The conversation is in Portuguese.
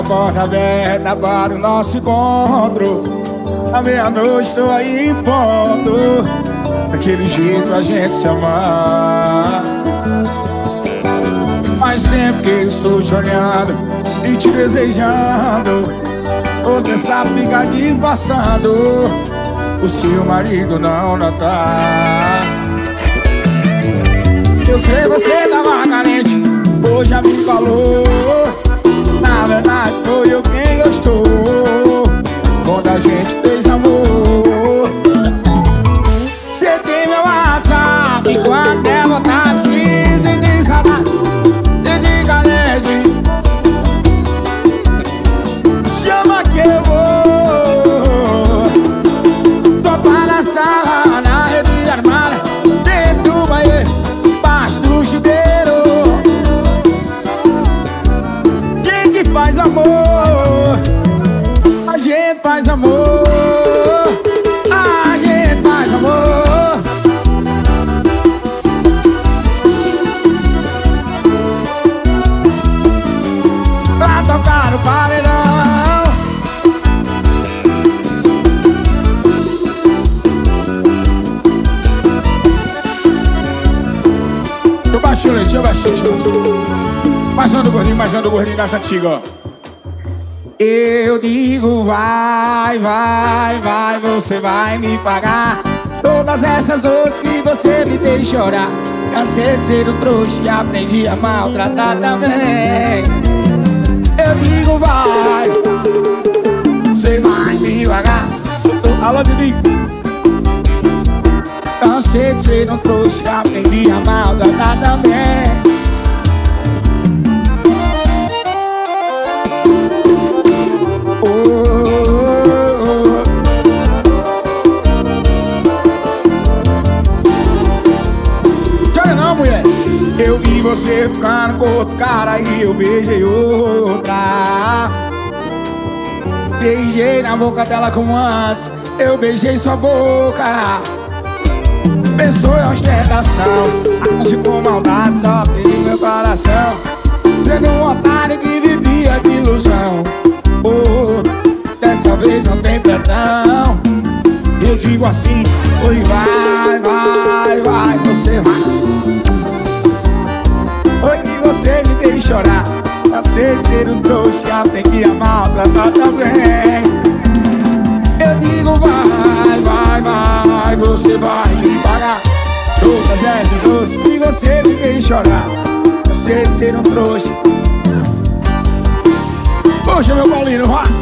porta aberta para o nosso encontro. À meia-noite estou aí em ponto, daquele jeito a gente se amar. Faz tempo que eu estou te olhando e te desejando. Você sabe ficar disfarçando, o seu marido não tá. Eu sei você tava carente, hoje já me falou. Na verdade foi eu quem gostou quando a gente fez amor. Cê tem meu WhatsApp e quando der vontade, se tem saudades, se tem carente, chama que eu vou. Tô para na sala, na rede armada, dentro do banheiro, baixo do chuveiro. Gente faz amor, a gente faz amor, a gente faz amor. Pra tocar no paredão. Eu baixei o leite, eu baixei. Mais um do gordinho dessa antiga, ó. Eu digo vai, vai, vai, você vai me pagar todas essas dores que você me fez chorar. Cansei de ser um trouxa e aprendi a maltratar também. Eu digo vai, você vai me pagar. Alô, Didi. Cansei de ser um trouxa e aprendi a maltratar também. Eu vi você ficando com outro cara e eu beijei outra. Beijei na boca dela como antes, eu beijei sua boca. Pensou em ostentação, age com maldade, só tem meu coração. Sendo um otário que vivia de ilusão. Oh, dessa vez não tem perdão. Eu digo assim, oi, vai, vai, vai, você vai. Oi, que você me fez chorar. Cansei de ser um trouxa, aprendi a maltratar também. Eu digo vai, vai, vai, você vai me pagar todas essas dores que você me fez chorar. Cansei de ser um trouxa. Puxa meu Paulinho, vai.